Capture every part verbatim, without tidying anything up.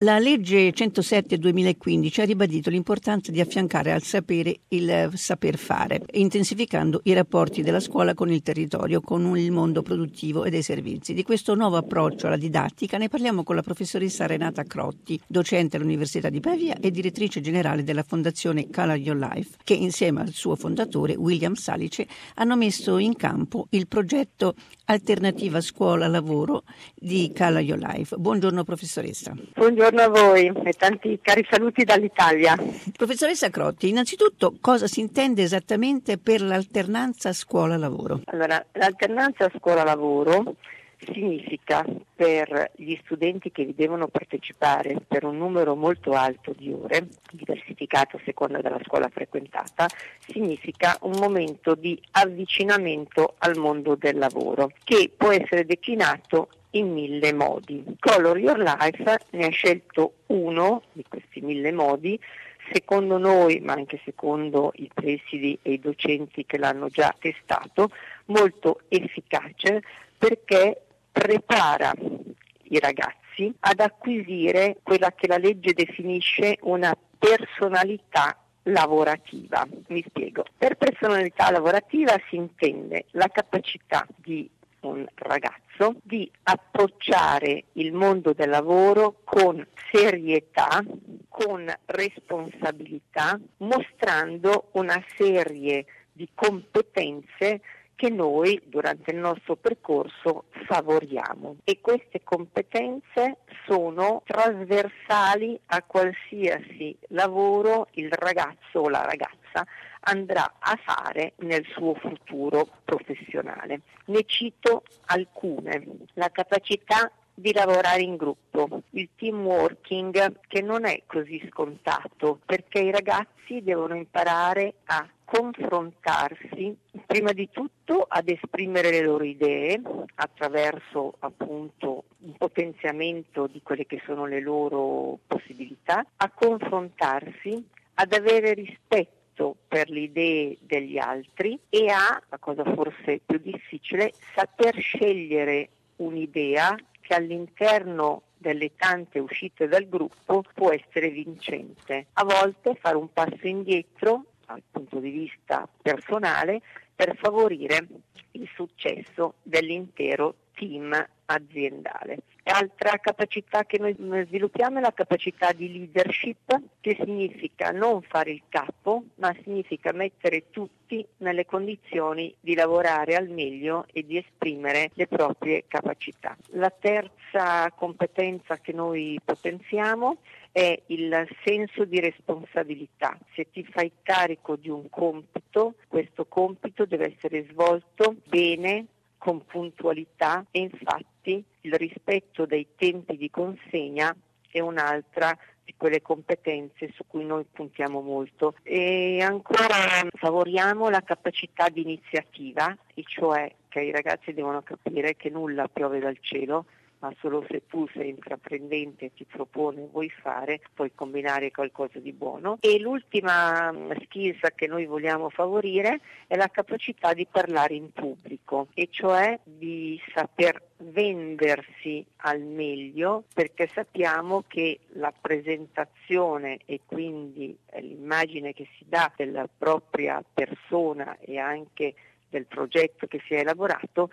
La legge centosette duemilaquindici ha ribadito l'importanza di affiancare al sapere il saper fare, intensificando i rapporti della scuola con il territorio, con il mondo produttivo e dei servizi. Di questo nuovo approccio alla didattica ne parliamo con la professoressa Renata Crotti, docente all'Università di Pavia e direttrice generale della Fondazione Color Your Life, che insieme al suo fondatore William Salice hanno messo in campo il progetto Alternativa Scuola-Lavoro di Color Your Life. Buongiorno professoressa. Buongiorno a voi e tanti cari saluti dall'Italia. Professoressa Crotti, innanzitutto cosa si intende esattamente per l'alternanza scuola-lavoro? Allora, l'alternanza scuola-lavoro significa per gli studenti che vi devono partecipare per un numero molto alto di ore, diversificato a seconda della scuola frequentata, significa un momento di avvicinamento al mondo del lavoro che può essere declinato in mille modi. Color Your Life ne ha scelto uno di questi mille modi, secondo noi, ma anche secondo i presidi e i docenti che l'hanno già testato, molto efficace perché prepara i ragazzi ad acquisire quella che la legge definisce una personalità lavorativa. Mi spiego. Per personalità lavorativa si intende la capacità di un ragazzo di approcciare il mondo del lavoro con serietà, con responsabilità, mostrando una serie di competenze che noi durante il nostro percorso favoriamo, e queste competenze sono trasversali a qualsiasi lavoro il ragazzo o la ragazza andrà a fare nel suo futuro professionale. Ne cito alcune: la capacità di lavorare in gruppo, il team working, che non è così scontato perché i ragazzi devono imparare a confrontarsi, prima di tutto ad esprimere le loro idee attraverso appunto un potenziamento di quelle che sono le loro possibilità, a confrontarsi, ad avere rispetto per le idee degli altri e a, la cosa forse più difficile, saper scegliere un'idea che all'interno delle tante uscite dal gruppo può essere vincente. A volte fare un passo indietro dal punto di vista personale per favorire il successo dell'intero team aziendale. Altra capacità che noi sviluppiamo è la capacità di leadership, che significa non fare il capo, ma significa mettere tutti nelle condizioni di lavorare al meglio e di esprimere le proprie capacità. La terza competenza che noi potenziamo è il senso di responsabilità. Se ti fai carico di un compito, questo compito deve essere svolto bene, con puntualità, e infatti il rispetto dei tempi di consegna è un'altra di quelle competenze su cui noi puntiamo molto. E ancora favoriamo la capacità di iniziativa, e cioè che i ragazzi devono capire che nulla piove dal cielo, ma solo se tu sei intraprendente e ti propone, vuoi fare, puoi combinare qualcosa di buono. E l'ultima skills che noi vogliamo favorire è la capacità di parlare in pubblico, e cioè di saper vendersi al meglio, perché sappiamo che la presentazione e quindi l'immagine che si dà della propria persona e anche del progetto che si è elaborato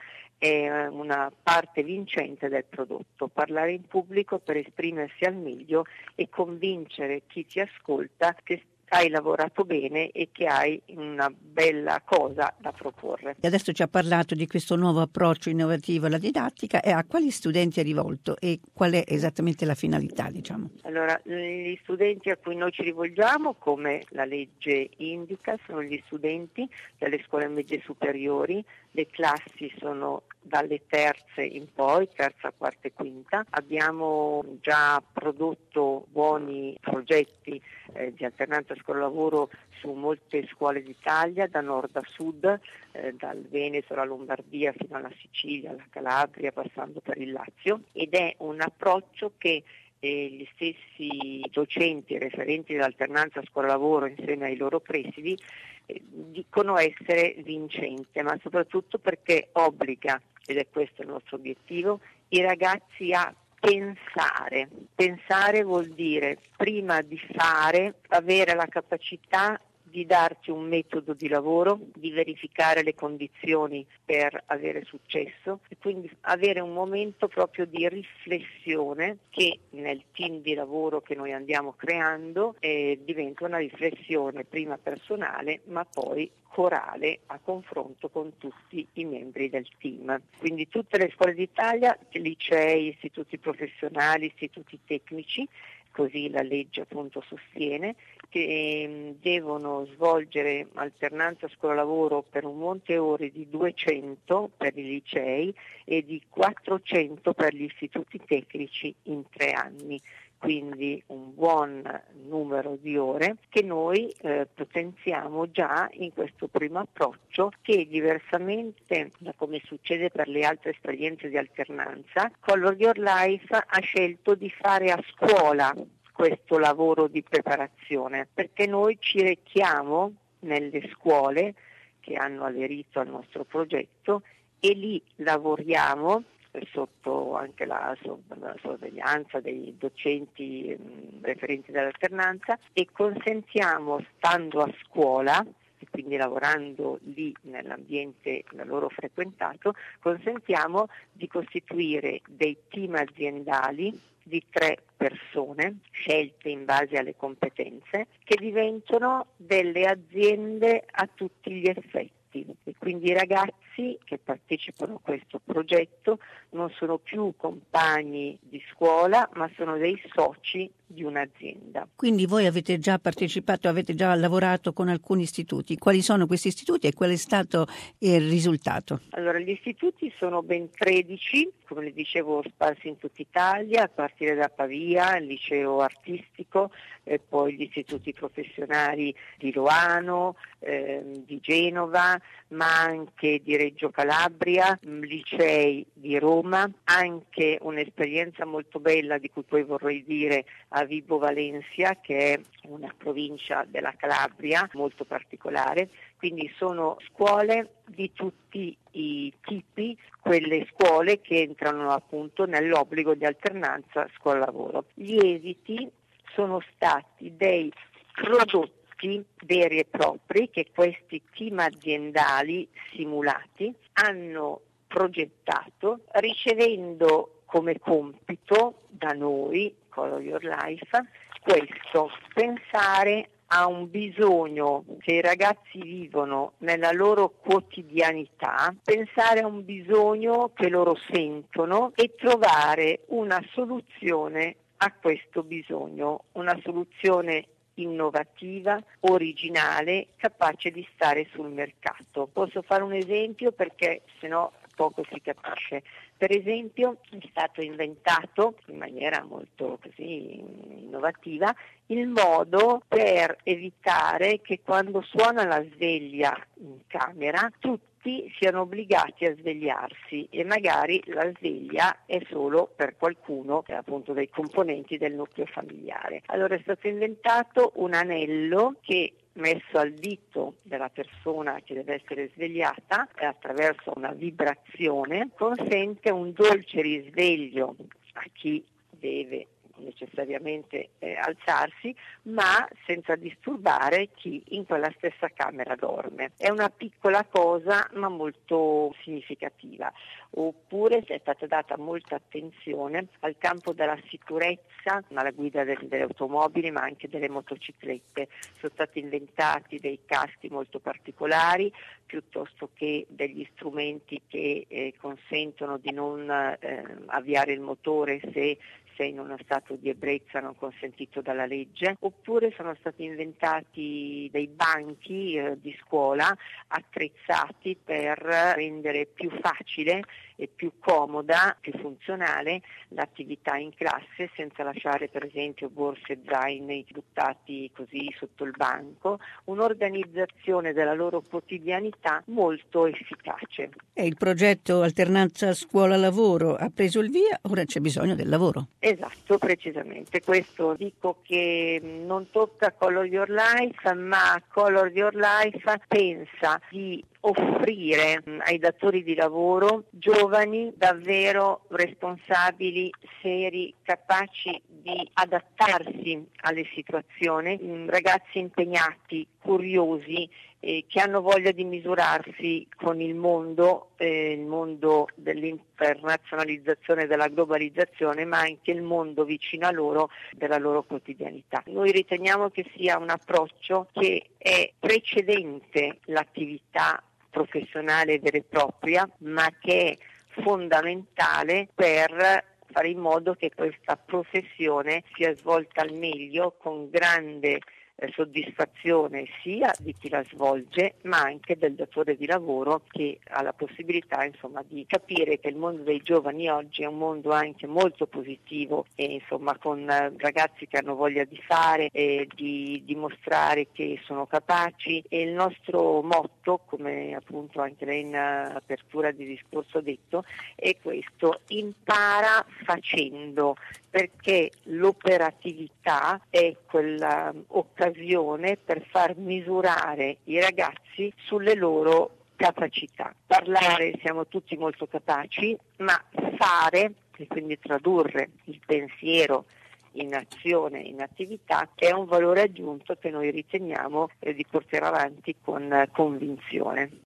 è una parte vincente del prodotto. Parlare in pubblico per esprimersi al meglio e convincere chi ti ascolta che hai lavorato bene e che hai una bella cosa da proporre. Adesso ci ha parlato di questo nuovo approccio innovativo alla didattica, e a quali studenti è rivolto e qual è esattamente la finalità, diciamo? Allora, gli studenti a cui noi ci rivolgiamo, come la legge indica, sono gli studenti delle scuole medie superiori. Le classi sono dalle terze in poi, terza, quarta e quinta. Abbiamo già prodotto buoni progetti eh, di alternanza scuola-lavoro su molte scuole d'Italia, da nord a sud, eh, dal Veneto alla Lombardia fino alla Sicilia, alla Calabria, passando per il Lazio, ed è un approccio che e gli stessi docenti e referenti dell'alternanza scuola-lavoro insieme ai loro presidi eh, dicono essere vincente, ma soprattutto perché obbliga, ed è questo il nostro obiettivo, i ragazzi a pensare. Pensare vuol dire, prima di fare, avere la capacità di darti un metodo di lavoro, di verificare le condizioni per avere successo e quindi avere un momento proprio di riflessione che nel team di lavoro che noi andiamo creando eh, diventa una riflessione prima personale ma poi corale a confronto con tutti i membri del team. Quindi tutte le scuole d'Italia, licei, istituti professionali, istituti tecnici, così la legge appunto sostiene, che devono svolgere alternanza scuola-lavoro per un monte ore di duecento per i licei e di quattrocento per gli istituti tecnici in tre anni. Quindi un buon numero di ore che noi eh, potenziamo già in questo primo approccio che diversamente da come succede per le altre esperienze di alternanza, Color Your Life ha scelto di fare a scuola questo lavoro di preparazione perché noi ci rechiamo nelle scuole che hanno aderito al nostro progetto e lì lavoriamo sotto anche la, la sorveglianza dei docenti mh, referenti dell'alternanza e consentiamo, stando a scuola e quindi lavorando lì nell'ambiente da loro frequentato, consentiamo di costituire dei team aziendali di tre persone scelte in base alle competenze che diventano delle aziende a tutti gli effetti. E quindi i ragazzi che partecipano a questo progetto non sono più compagni di scuola ma sono dei soci di un'azienda. Quindi voi avete già partecipato, avete già lavorato con alcuni istituti. Quali sono questi istituti e qual è stato il risultato? Allora, gli istituti sono ben tredici, come le dicevo sparsi in tutta Italia, a partire da Pavia, il liceo artistico, e poi gli istituti professionali di Loano, eh, di Genova, ma anche di Reggio Calabria, licei di Roma, anche un'esperienza molto bella di cui poi vorrei dire a Vibo Valentia, che è una provincia della Calabria molto particolare. Quindi sono scuole di tutti i tipi, quelle scuole che entrano appunto nell'obbligo di alternanza scuola-lavoro. Gli esiti sono stati dei prodotti veri e propri che questi team aziendali simulati hanno progettato ricevendo come compito da noi, Color Your Life, questo, pensare a un bisogno che i ragazzi vivono nella loro quotidianità, pensare a un bisogno che loro sentono e trovare una soluzione a questo bisogno, una soluzione innovativa, originale, capace di stare sul mercato. Posso fare un esempio perché sennò poco si capisce. Per esempio è stato inventato in maniera molto così innovativa il modo per evitare che quando suona la sveglia in camera tutti siano obbligati a svegliarsi e magari la sveglia è solo per qualcuno appunto dei componenti del nucleo familiare. Allora è stato inventato un anello che messo al dito della persona che deve essere svegliata e attraverso una vibrazione consente un dolce risveglio a chi deve necessariamente eh, alzarsi, ma senza disturbare chi in quella stessa camera dorme. È una piccola cosa ma molto significativa. Oppure è stata data molta attenzione al campo della sicurezza, alla guida delle, delle automobili ma anche delle motociclette. Sono stati inventati dei caschi molto particolari piuttosto che degli strumenti che eh, consentono di non eh, avviare il motore se sei in uno stato di ebbrezza non consentito dalla legge, oppure sono stati inventati dei banchi eh, di scuola attrezzati per rendere più facile e più comoda, più funzionale l'attività in classe senza lasciare per esempio borse e zaini buttati così sotto il banco, un'organizzazione della loro quotidianità molto efficace. E il progetto Alternanza Scuola-Lavoro ha preso il via, ora c'è bisogno del lavoro. Esatto, precisamente. Questo dico che non tocca Color Your Life, ma Color Your Life pensa di offrire ai datori di lavoro giovani giovani davvero responsabili, seri, capaci di adattarsi alle situazioni, ragazzi impegnati, curiosi, eh, che hanno voglia di misurarsi con il mondo, eh, il mondo dell'internazionalizzazione, della globalizzazione, ma anche il mondo vicino a loro, della loro quotidianità. Noi riteniamo che sia un approccio che è precedente l'attività professionale vera e propria, ma che è fondamentale per fare in modo che questa professione sia svolta al meglio, con grande eh, soddisfazione sia di chi la svolge, ma anche del datore di lavoro, che ha la possibilità insomma di capire che il mondo dei giovani oggi è un mondo anche molto positivo, e insomma con eh, ragazzi che hanno voglia di fare e di dimostrare che sono capaci. E il nostro motto, come appunto anche lei in uh, apertura di discorso detto, è questo: impara facendo, perché l'operatività è quella occasione per far misurare i ragazzi sulle loro capacità. Parlare siamo tutti molto capaci, ma fare, e quindi tradurre il pensiero in azione, in attività, è un valore aggiunto che noi riteniamo eh, di portare avanti con eh, convinzione.